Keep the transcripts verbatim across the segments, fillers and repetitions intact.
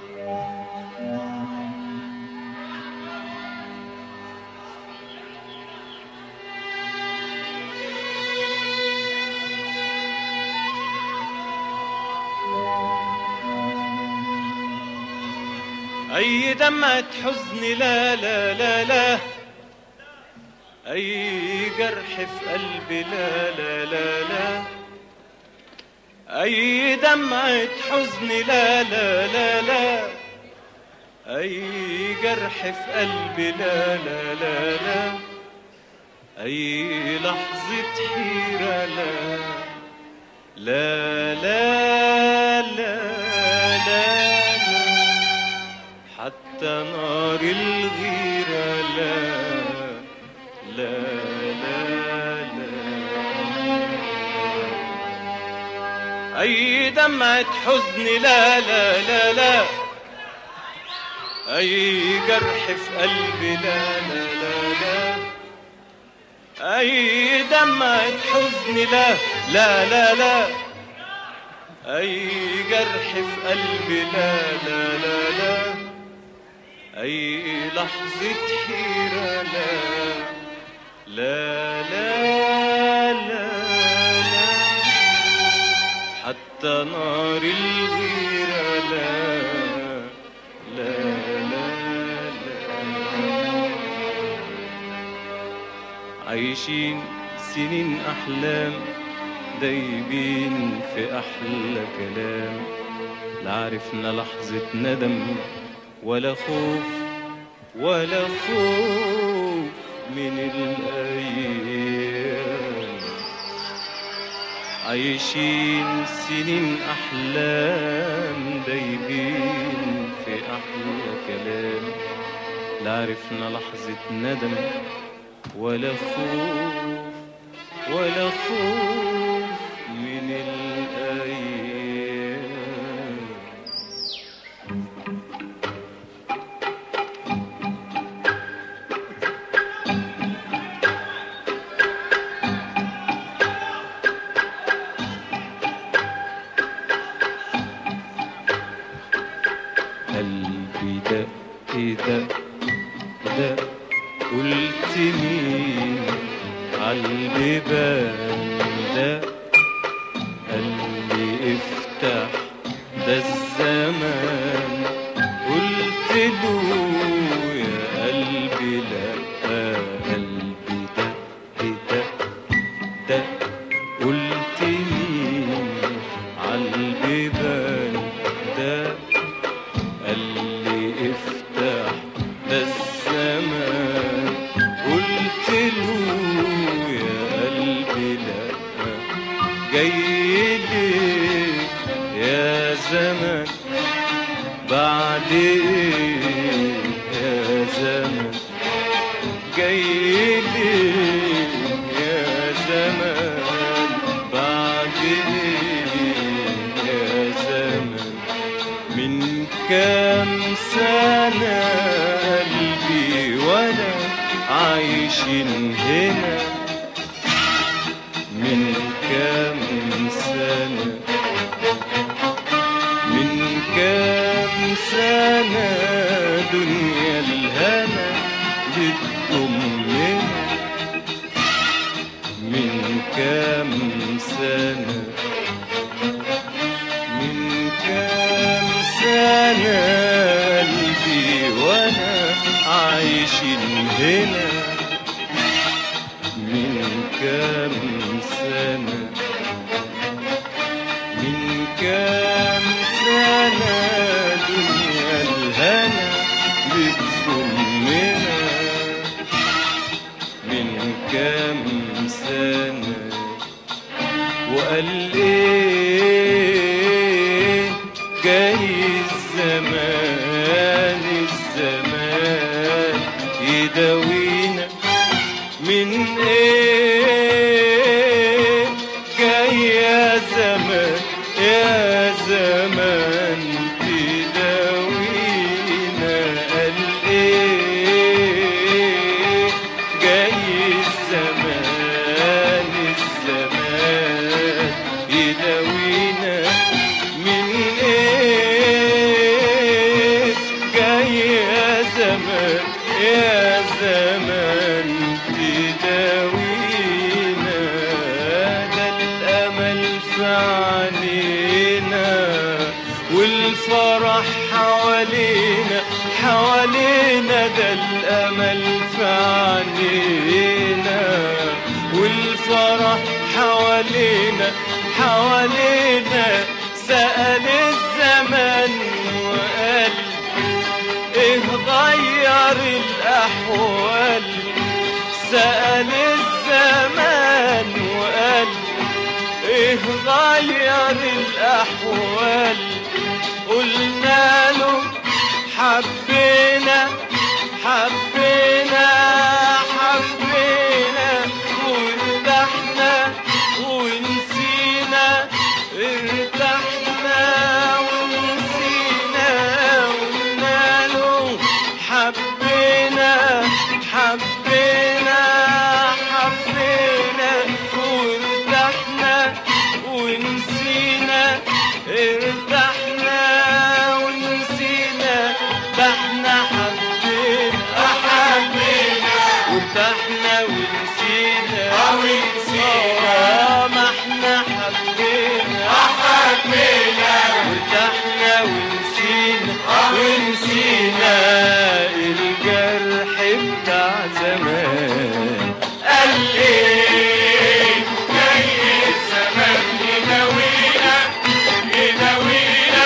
أي دمعة حزن لا لا لا لا، أي جرح في قلبي لا لا لا لا، أي دمعة حزن لا لا لا لا، أي جرح في قلبي لا لا لا لا، أي لحظة حيرة لا لا لا لا لا، حتى نار الغيرة لا لا لا لا، أي دمعة حزن لا لا لا لا، أي جرح في قلبي لا لا لا لا، أي دمعة حزن لا لا لا لا، أي جرح في قلبي لا لا لا لا، أي لحظة حيرة لا لا لا لا لا، حتى نار الغيرة لا لا لا لا، عايشين سنين أحلام دايبين في أحلى كلام، لا عرفنا لحظة ندم ولا خوف ولا خوف من الأيام، عايشين سنين أحلام دايبين في أحلى كلام، لا عرفنا لحظة ندم ولا خوف ولا خوف من الأيام. قلبي دق دق دق، قلت مين عالبيبان دق، قلبي افتح ده الزمان، قلت له يا قلبي لا، قلبي دق دق دق، قلت مين عالبيبان دق، قلبي افتح ده الزمان، قلت له يا قلبي لا، جاي ليه يا زمان بعد ايه يا زمان، جاي ليه يا زمان بعد ايه يا زمان، من كام سنة قلبي وانا عايشين هنا، من كام سنة من كام سنة دنيا الهنا بتضمنا، من كام سنة من كام سنة قلبي وانا عايشين هنا، من كام سنة من كام سنة دنيا الهنا بتضمنا، من كام سنة وقال ايه جاي الزمان الزمان يداوينا، من ايه جاي يا زمان يا غير الأحوال، سأل الزمان وقال إيه غير الأحوال. قلنا له حبينا حبينا حبينا وارتحنا ونسينا، ارتحنا ونسينا. قلنا له حبينا حبينا حبينا وارتحنا ونسينا، ارتحنا ونسينا. ده احنا حبينا حبينا وارتحنا ونسينا ونسينا. ما احنا حبينا حبينا وارتحنا ونسينا ونسينا. الجرح بتاع زمان قال ايه جاي الزمان يداوينا يداوينا.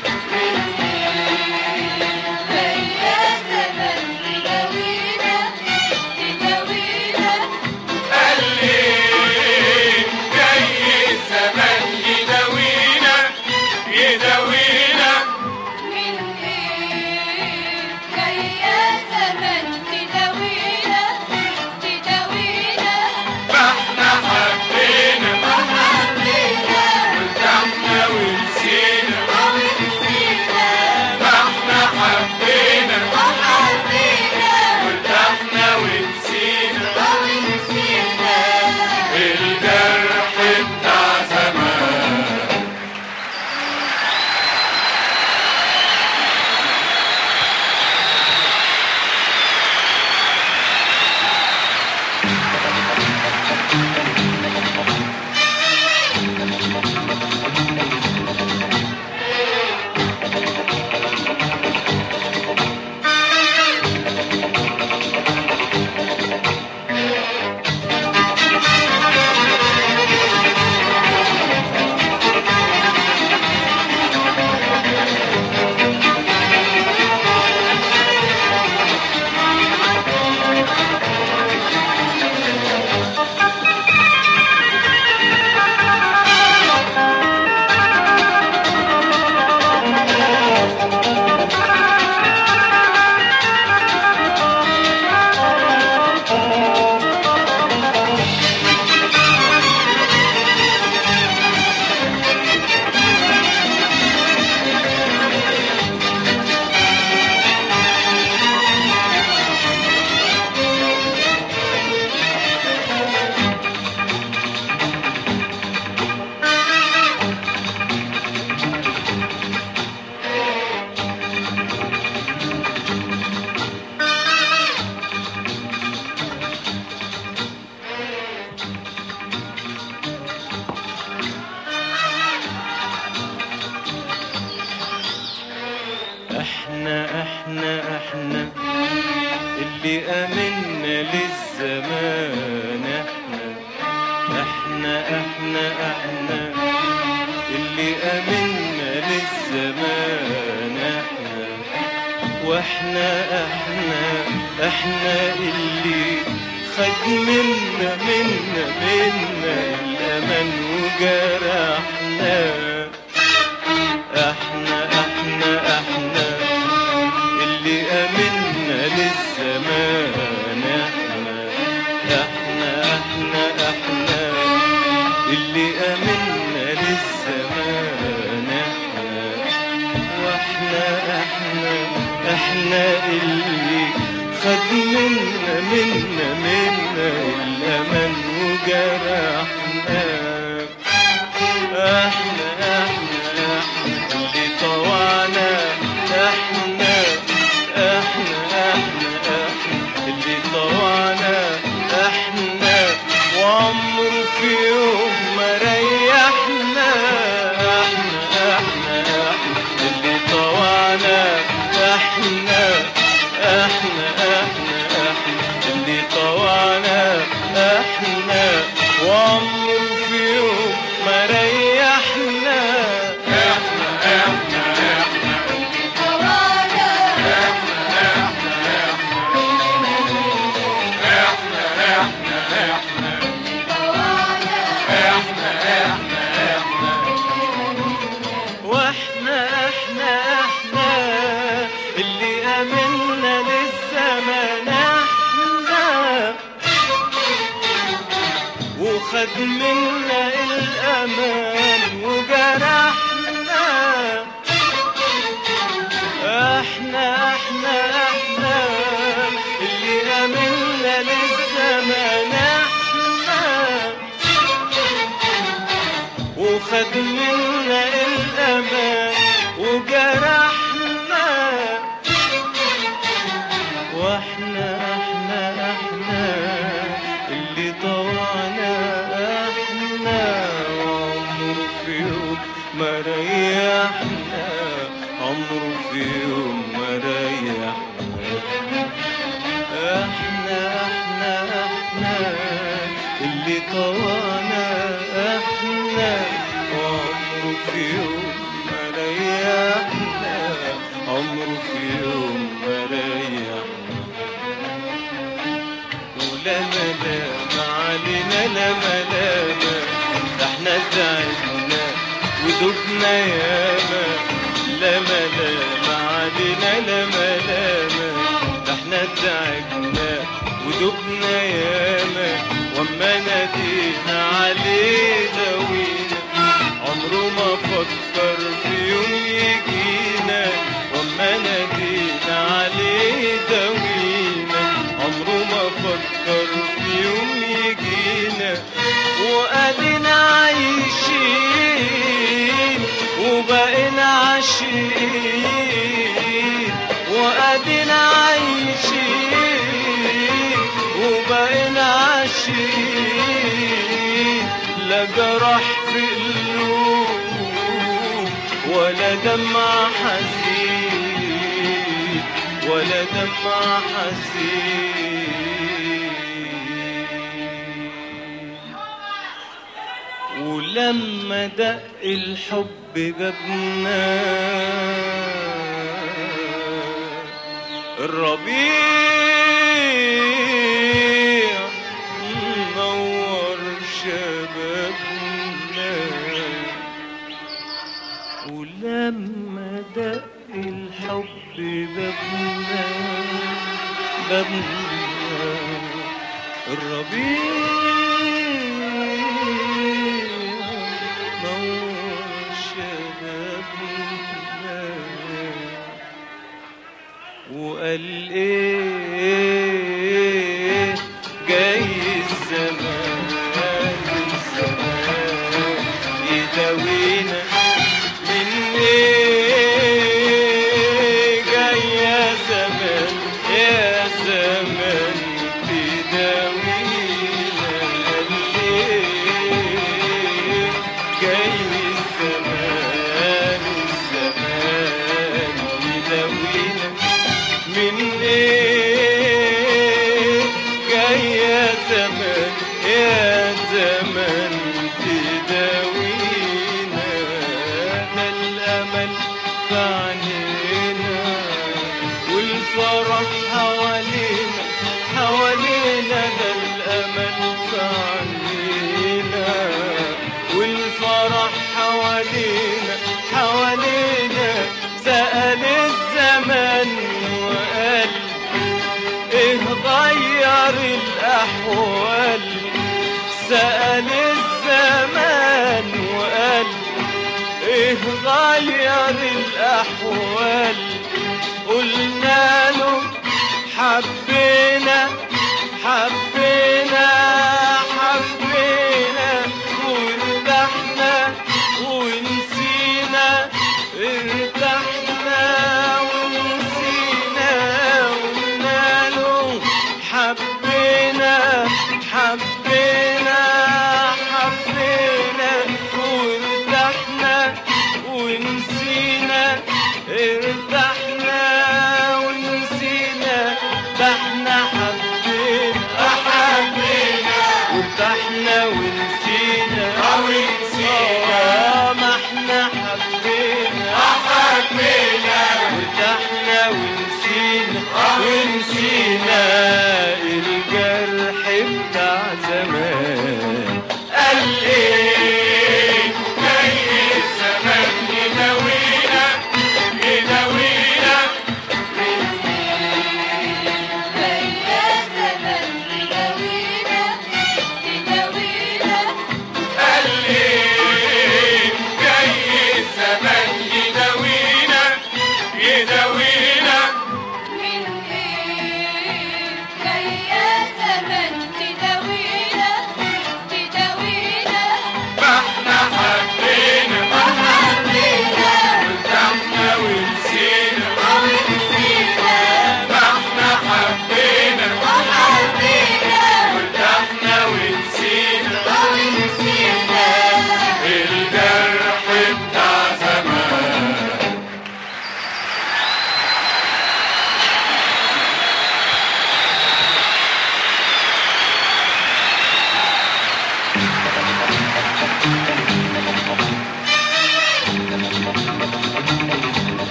جاي الزمان يداوينا يداوينا. قال ايه جاي الزمان يداوينا يداوينا. من ايه جاي الزمان تداوينا تداوينا. ما احنا حبينا حبينا وارتحنا ونسينا، ونسينا. ما احنا حبينا حبينا وارتحنا ونسينا. ونسينا. الجرح بتاع زمان. احنا احنا احنا اللي امنا للزمان. احنا احنا احنا احنا اللي امنا للزمان. احنا واحنا احنا احنا اللي خد منا منا منا الامان وجرحنا. احنا احنا احنا اللي امنا للزمان. احنا احنا احنا احنا اللي امنا للزمان. احنا واحنا احنا احنا اللي خد منا منا منا الامان وجرحنا. احنا احنا احنا اللي طوعنا. احنا احنا احنا احنا اللي طوعنا. احنا وعمره في يوم ما ريحنا. احنا احنا احنا اللي طوعنا. احنا احنا احنا احنا اللي طوعنا. احنا وعمره في يوم ما ريحنا. احنا احنا احنا اللي طوانا. احنا وخد منا الأمان وجرحنا. احنا احنا احنا اللي آمنا للزمان، احنا وخد منا الأمان وجرحنا. واحنا احنا احنا اللي طوعنا، احنا وعمره في يوم ما ريحنا، عمره في يوم ما ريحنا. احنا احنا احنا اللي طوعنا، احنا وعمره في يوم ما ريحنا، عمره في يوم ما ريحنا. ولا ملام علينا لا ملام، ده احنا تعبنا ودبنا ياما. لا ملام علينا لا ملام، ده احنا تعبنا ودبنا ياما. واما نادينا عليه داوينا، عمره ما فكر في يوم يجينا. واما نادينا عليه داوينا، عمره ما فكر في يوم يجينا. وقالنا عايشين وبقينا عاشقين، وقالنا عايشين وبقينا عاشقين. لا جرح في قلوب ولا دمع حزين، ولا دمع حزين. ولما دق الحب بابنا الربيع نور شبابنا. ولما دق الحب بابنا بابنا الربيع نور شبابنا. وقال ايه جاي الزمان، الزمان يداوينا من ايه. جاي يا زمان يا زمان تداوينا. قال ايه جاي الزمان، الزمان يداوينا من ايه. جاي يا زمان يا زمان تداوينا. ده الامل في عينينا والفرح حوالينا حوالينا. ده الامل في عينينا والفرح حوالينا حوالينا. سأل الزمان وقال ايه غير الاحوال. سأل الزمان وقال ايه غير الاحوال. قلنا له حبينا حبينا حبينا وارتحنا ونسينا. ارتحنا ونسينا. قلنا له حبينا حبينا حبينا وارتحنا ونسينا. ارتحنا ونسينا. ده احنا حبينا حبينا وارتحنا ونسينا ونسينا. ما احنا حبينا حبينا وارتحنا ونسينا ونسينا. الجرح بتاع زمان قال ايه جاي الزمان يداوينا يداوينا. جاي يا زمان يداوينا يداوينا.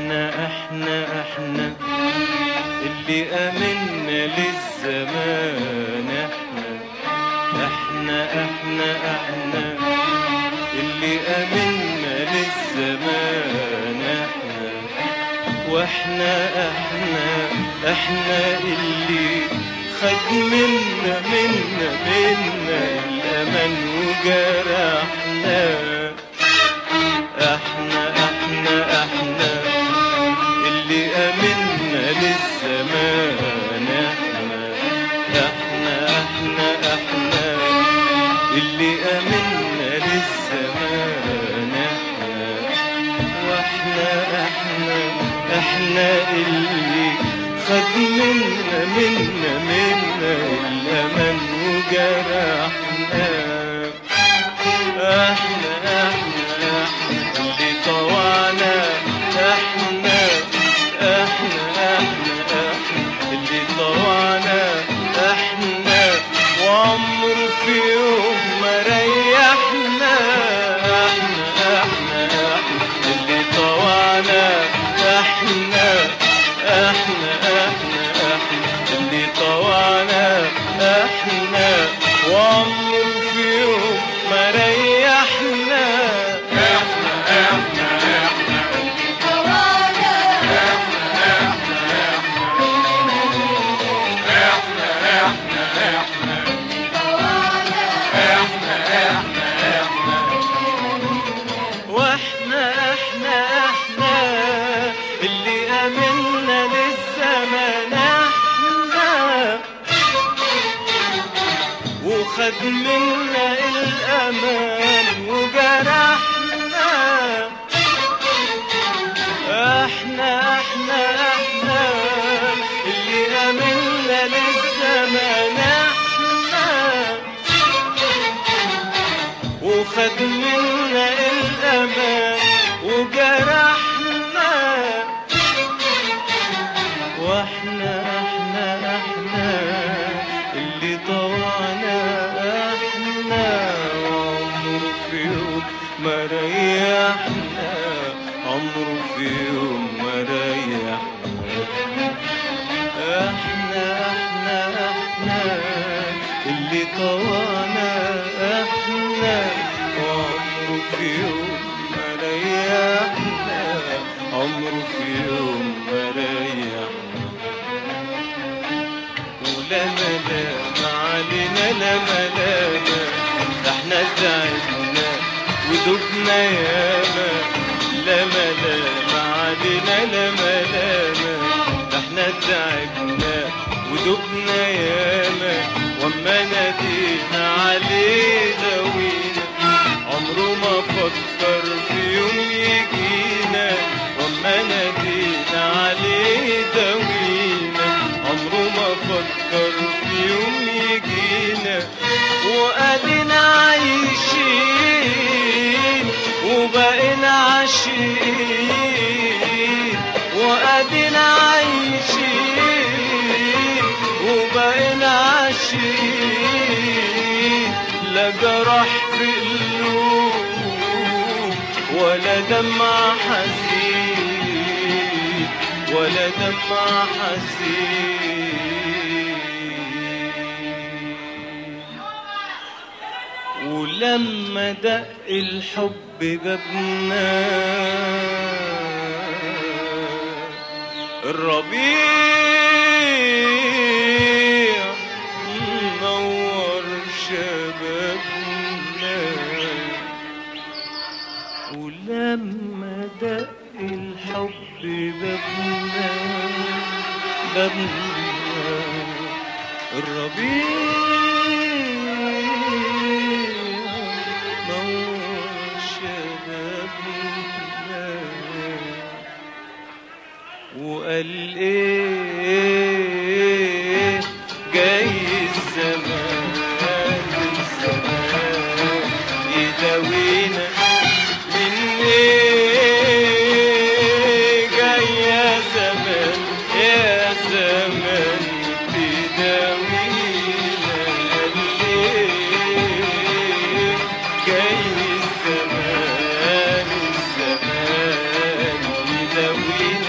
احنا احنا احنا اللي امنا للزمان، احنا احنا احنا احنا اللي امنا للزمان، احنا واحنا احنا احنا اللي خد منا منا منا الامان وجرحنا، احنا احنا احنا اللي امنا للزمان، احنا احنا احنا احنا اللي امنا للزمان، احنا واحنا احنا احنا اللي خد منا منا منا الامان وجرحنا، احنا احنا احنا اللي طوعنا، احنا احنا احنا احنا اللي طوعنا، احنا وعمره في يوم ما ريحنا، احنا احنا احنا اللي طوعنا، احنا احنا احنا احنا اللي طوعنا، احنا وعمره في يوم ما ريحنا، احنا احنا احنا اللي طوعنا، احنا احنا احنا احنا احنا اللي طوعنا، احنا احنا احنا واحنا احنا احنا اللي امنا للزمان، احنا وخد منا الامان وجرحنا، احنا احنا احنا اللي امنا للزمان، احنا وخد منا الامان وجرحنا، واحنا احنا احنا اللي طوعنا، احنا عمره في يوم ما ريحنا، عمره في يوم ما ريحنا، احنا احنا احنا اللي طوعنا، احنا وعمره في يوم ما ريحنا، عمره في يوم ما ريحنا، ولا ملام علينا لا ملام، احنا تعبنا ودبنا ياما، لا ملام علينا لا ملام، احنا تعبنا ودبنا ياما، واما نادينا عليه دوينا عمره ما فكر في يوم يجينا، واما نادينا عليه دوينا عمره ما فكر في يوم يجينا، وقالنا عايشين وبقينا عاشقين، وقالنا عايشين وبقينا عاشقين، لا جرح في قلوب ولا دمع حزين، ولا دمع حزين، ولما دق الحب بابنا الربيع نور شبابنا، ولما دق الحب بابنا بابنا الربيع نور شبابنا، وقال ايه جاي الزمان الزمان يداوينا من ايه، جاي يا زمان يا زمان تداوينا، قال ايه جاي الزمان الزمان يداوينا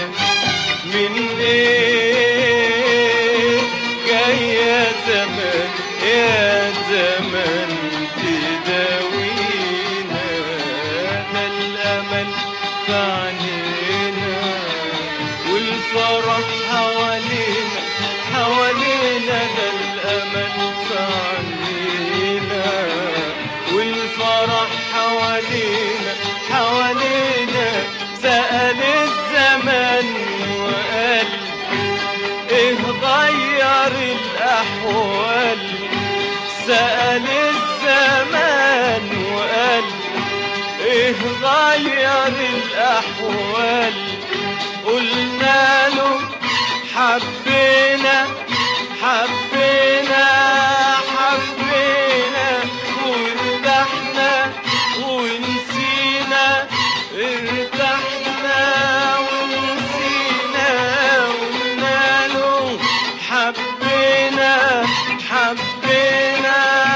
علينا والفرح حوالينا حوالينا ده الأمل في عينينا والفرح حوالينا حوالينا سأل الزمن وقال ايه غير الأحوال سأل الزمان وقال ايه غير الأحوال قلنا له حبينا حبينا حبينا وارتحنا ونسينا ارتحنا ونسينا قلنا له حبينا حبينا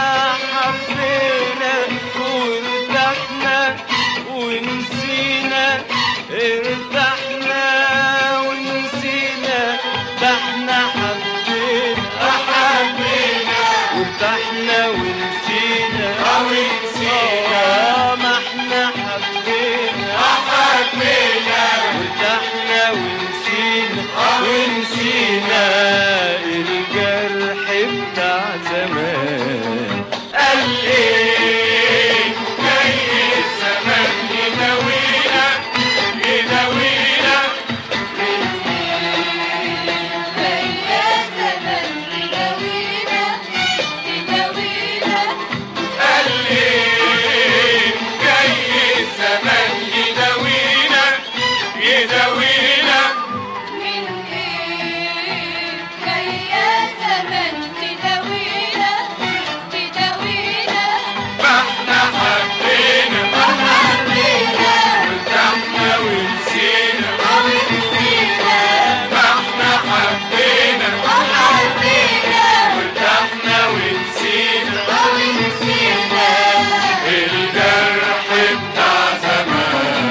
حبينا وارتحنا ونسينا ارتحنا ونسينا ده احنا حبينا حبينا وارتحنا ونسينا ونسينا ما احنا حبينا حبينا وارتحنا ونسينا ونسينا الجرح بتاع زمان قال ايه جاي الزمان يداوينا يداوينا يا زمن يداوينا يداوينا قال ايه جاي الزمان يداوينا يداوينا من ايه جاي يا زمن تداوينا تداوينا ما احنا حبينا حبينا وارتحنا ونسينا ونسينا ما احنا حبينا حبينا وارتحنا ونسينا ونسينا الجرح بتاع زمان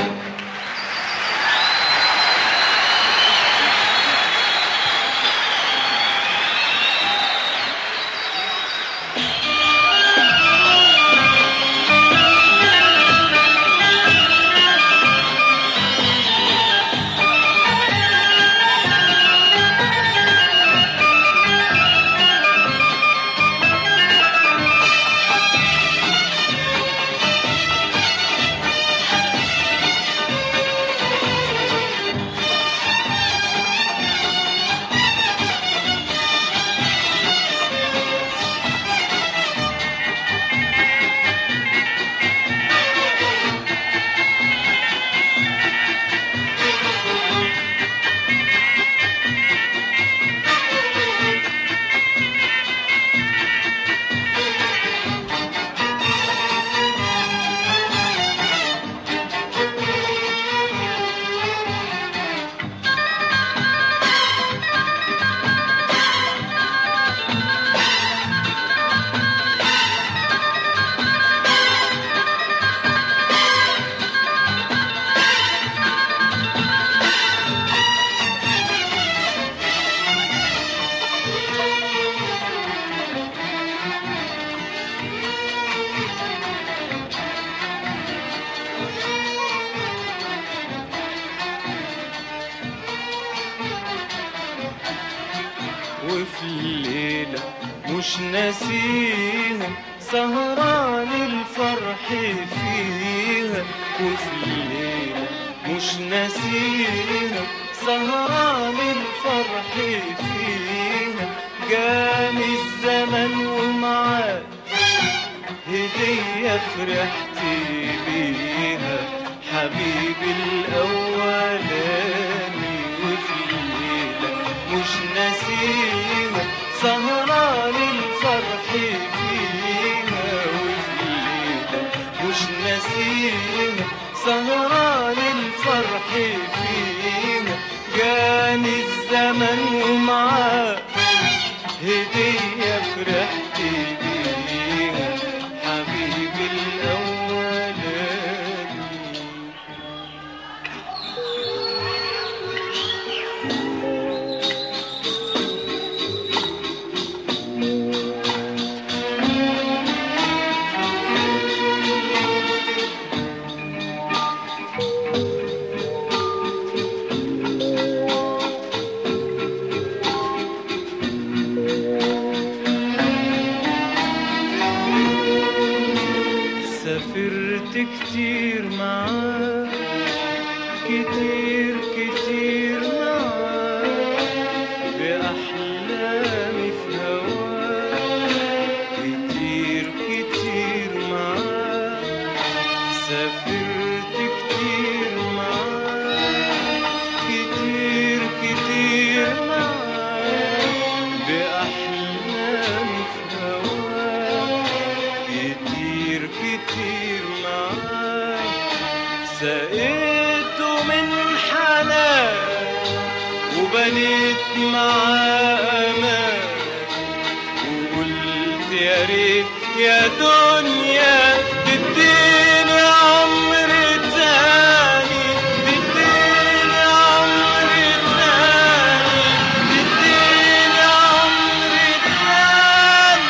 وفي الليلة مش ناسيها سهران الفرح فيها وفي الليلة مش ناسيها سهران الفرح فيها جاني الزمن ومعاه هدية فرحت بيها حبيبي الأولاني وفي الليلة مش ناسيها سهران الفرح فيها وفي الليلة مش ناسيها سهران الفرح فيها جاني الزمن ومعاه هدية فرحت بيها حبيبي الأولاني وبنيت معاه أمان، وقلت يا ريت يا دنيا تديني عمر تاني، تديني عمر تاني، تديني عمر تاني.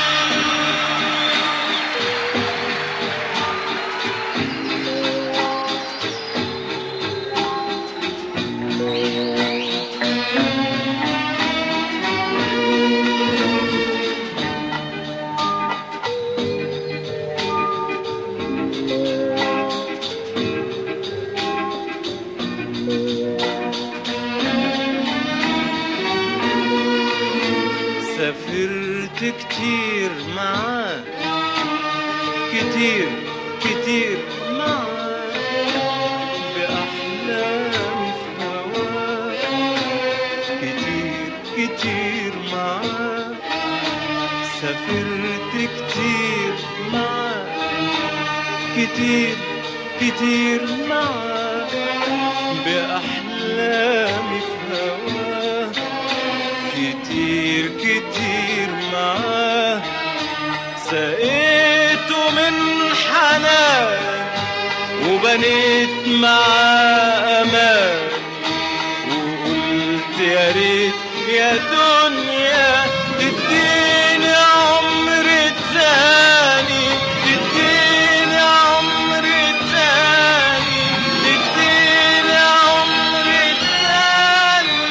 سافرت كتير معاه، كتير كتير معاه، بأحلامي في هواه، كتير كتير معاه. سافرت كتير معاه، كتير كتير معاه، بأحلامي في هواه، كتير كتير معاه. سقيته من حنان وبنيت معاه أمان، وقلت يا ريت يا دنيا تديني عمر تاني، تديني عمر تاني، تديني عمر تاني.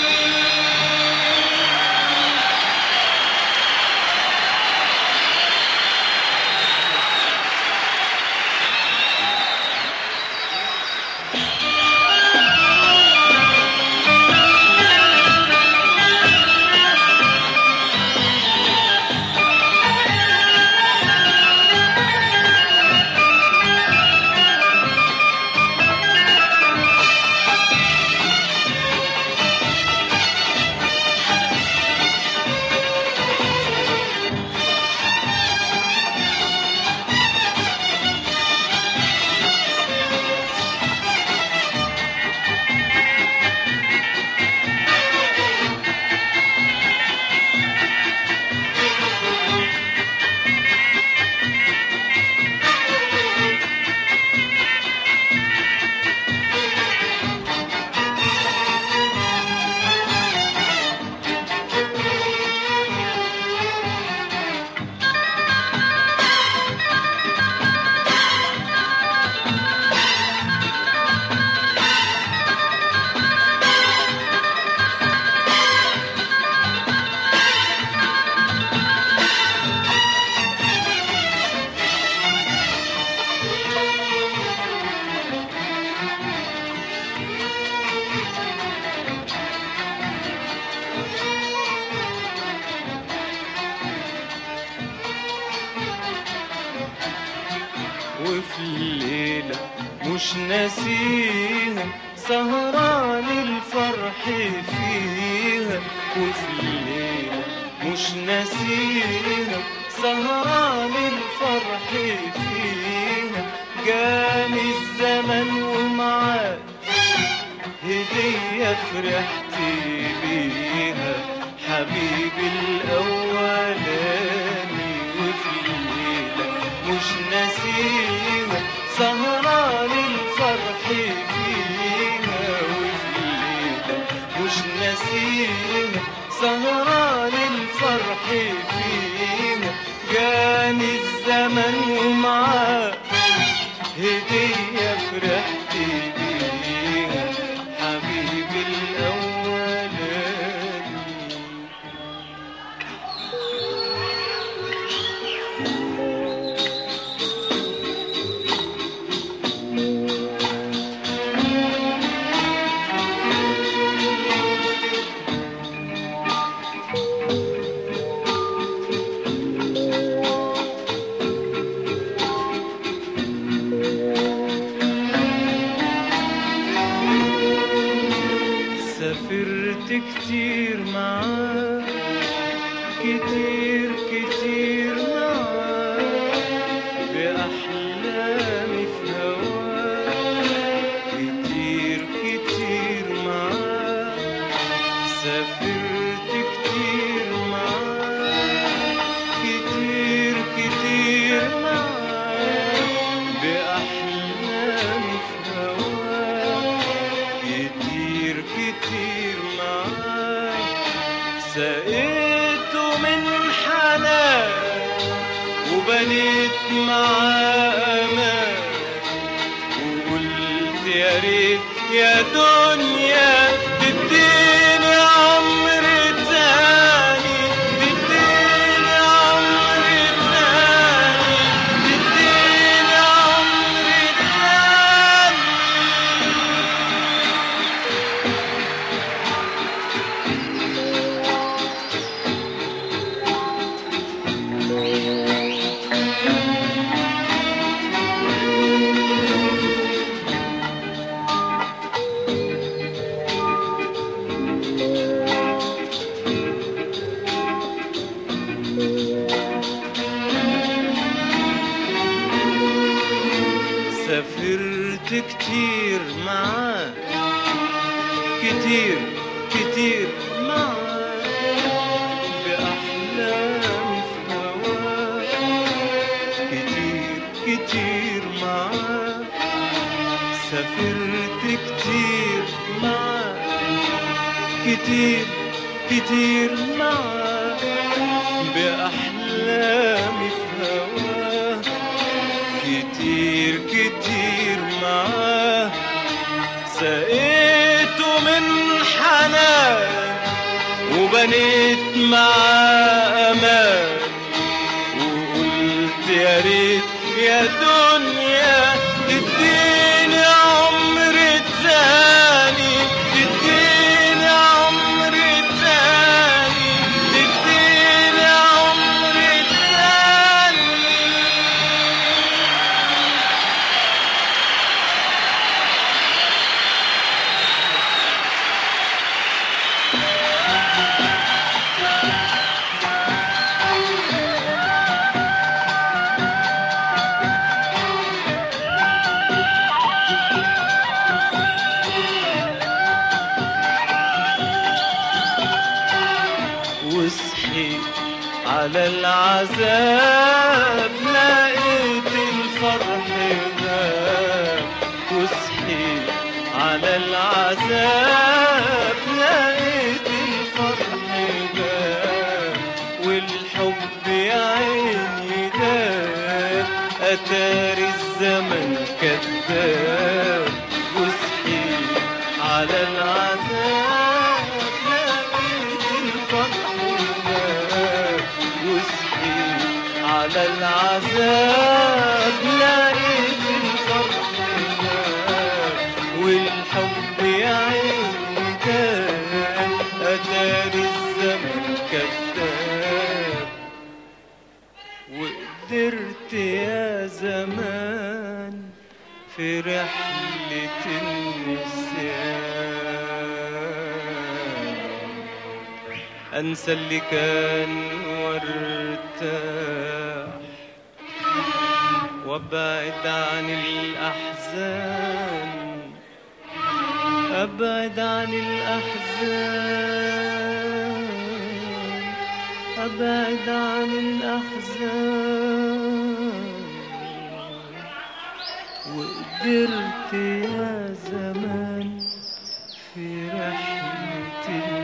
وفي الليلة مش ناسيها، سهران الفرح فيها. وفي الليلة مش ناسيها، سهران الفرح فيها. جاني الزمن ومعاه هدية فرحت بيها، حبيبي الأولاني. وفي الليلة مش ناسيها، سهران الفرح فيها. وفي الليلة مش ناسيها، سهران الفرح فيها. جاني الزمن ومعاه هدية فرحت بيها، حبيبي الأولاني. سافرت كتير معاه، كتير كتير معاه، بأحلامي في هواه، كتير كتير معاه. سقيته من حنان وبنيت معاه أمان وقلت يا ريت يا دنيا تديني عمر تاني تديني عمر تاني تديني عمر تاني. سافرت كتير معاه كتير كتير معاه بأحلامي في هواه كتير كتير معاه سافرت كتير معاه كتير كتير معاه بأحلامي في هواه كتير كتير معاه سقيته من حنان وبنيت معاه أمان وقلت يا ريت يا دنيا تديني عمر تاني تديني عمر تاني تديني عمر تاني. وصحيت على العذاب لقيت الفرح غاب وصحيت على العذاب لقيت الفرح غاب والحب يا عيني داب أتاري الزمن كذاب وصحيت على العذاب لقيت الفرح غاب وصحيت على العذاب لقيت الفرح غاب والحب يا عيني داب أتاري الزمن كذاب وقدرت يا زمان في رحلة النسيان أنسى اللي كان وارتاح وابعد عن الأحزان أبعد عن الأحزان أبعد عن الأحزان وقدرت يا زمان في رحلة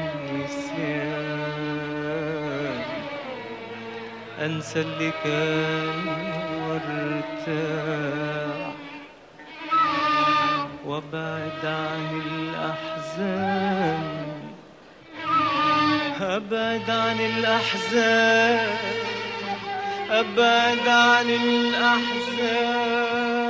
النسيان أنسى اللي كان وارتاح وابعد عن الأحزان أبعد عن الأحزان أبعد عن الأحزان.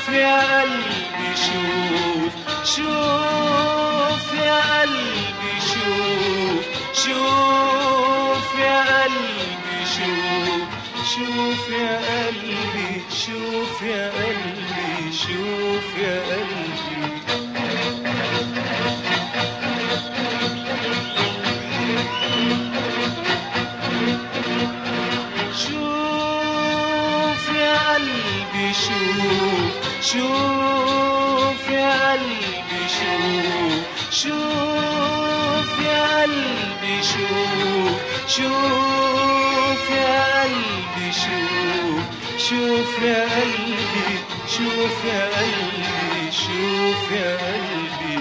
يا قلبي شوف شوف يا قلبي شوف شوف يا قلبي شوف شوف يا قلبي شوف يا قلبي شوف يا قلبي شوف يا قلبي شوف شوف يا قلبي شوف شوف يا قلبي شوف شوف يا قلبي شوف شوف يا قلبي شوف يا قلبي شوف يا قلبي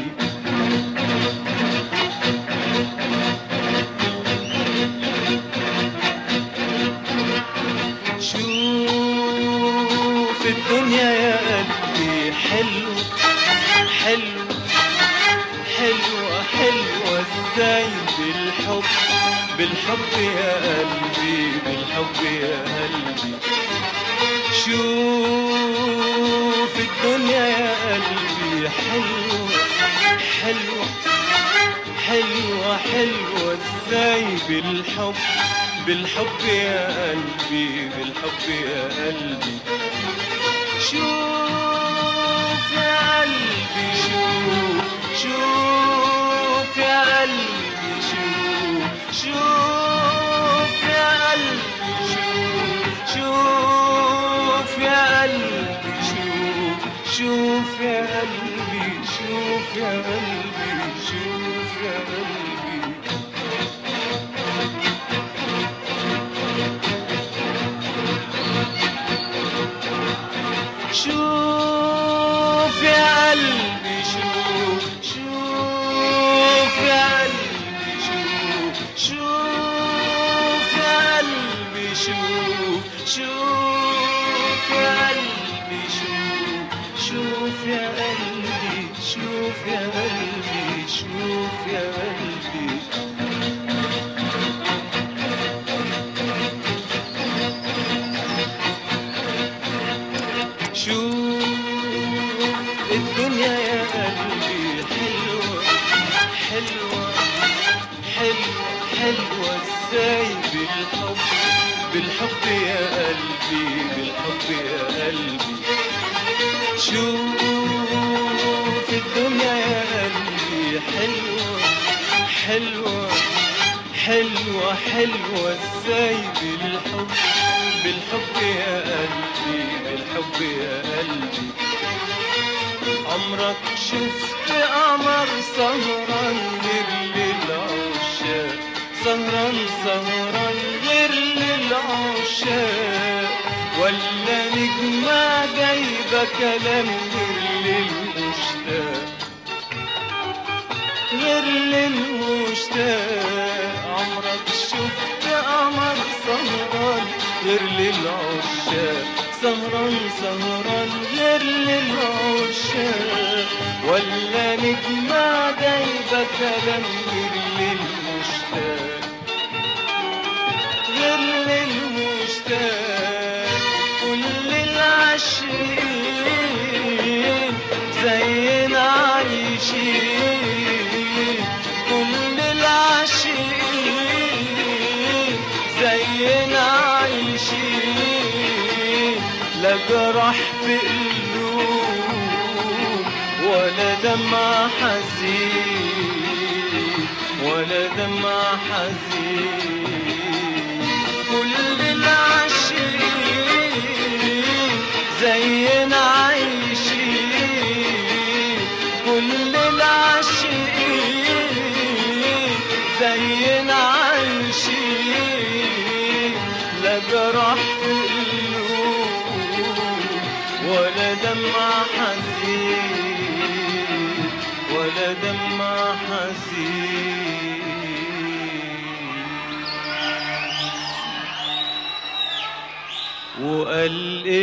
شوف الدنيا يا قلبي حلو حلو حلوة حلوة ازاي بالحب بالحب يا قلبي بالحب يا قلبي شوف الدنيا يا قلبي حلوة حلوة حلوة حلوة ازاي بالحب بالحب يا قلبي بالحب يا قلبي شوف يا قلبي شوف شوف يا قلبي شوف شوف يا قلبي شوف شوف يا قلبي شوف شوف يا قلبي شوف يا قلبي شوف يا قلبي شوف يا قلبي شوف شوف يا قلبي شوف شوف يا قلبي شوف شوف يا قلبي شوف شوف يا قلبي شوف يا قلبي شوف يا قلبي شوف الدنيا يا قلبي حلوة حلوة حلوة حلوة ازاي بالحب بالحب يا قلبي بالحب يا قلبي شوف الدنيا يا قلبي حلوة حلوة حلوة حلوة ازاي بالحب بالحب يا قلبي بالحب يا قلبي عمرك شفت قمر سهران غير للعشاق سهران سهران غير للعشاق ولا نجمة جايبة كلام غير للمشتاق غير للمشتاق عمرك شفت قمر سهران غير للعشاق سهران سهران غير للعشاق ولا نجمة جايبة كلام غير للمشتاق غير للمشتاق كل العاشقين زينا عايشين كل العاشقين زينا عايشين لا جرح في قلوب ولا دمع حزين ولا دمع حزين كل العاشقين زينا عايشين كل العاشقين زينا عايشين لا جرح في ولا دمع حزين ولا دمع حزين وقال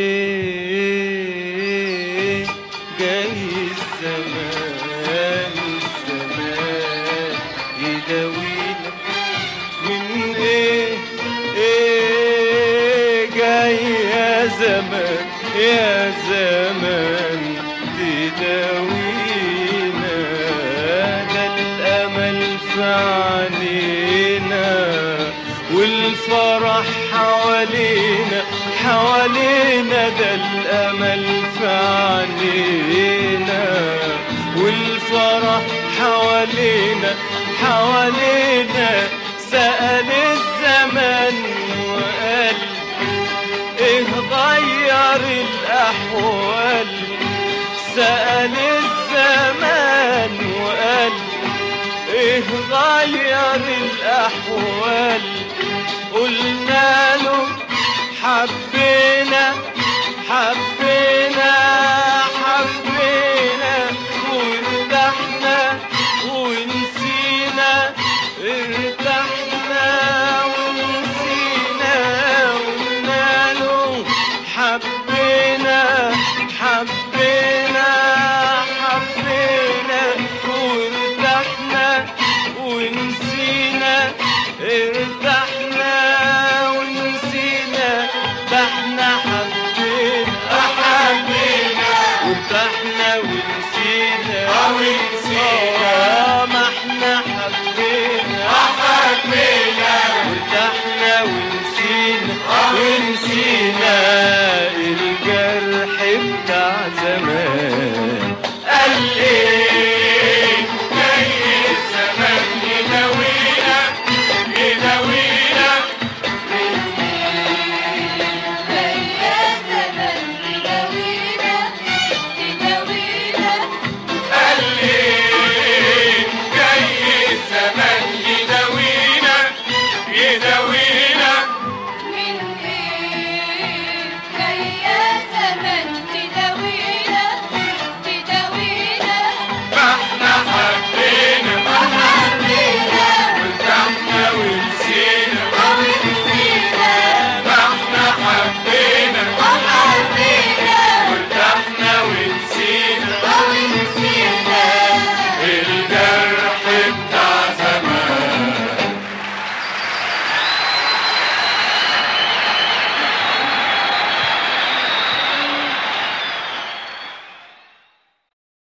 ايه جاي الزمان الزمان يداوينا من ايه ايه جاي يا زمان يا زمان حوالينا حوالينا سأل الزمن وقال ايه غير الأحوال سأل الزمان وقال ايه غير الأحوال قلنا له حبينا حبينا حبينا وارتحنا ونسينا ارتحنا ونسينا قلنا له حبينا حبينا حبينا وارتحنا ونسينا ارتحنا ونسينا ده احنا حبينا حبينا وارتحنا ونسينا ونسينا ما احنا حبينا حبينا وارتحنا ونسينا ونسينا الجرح بتاع زمان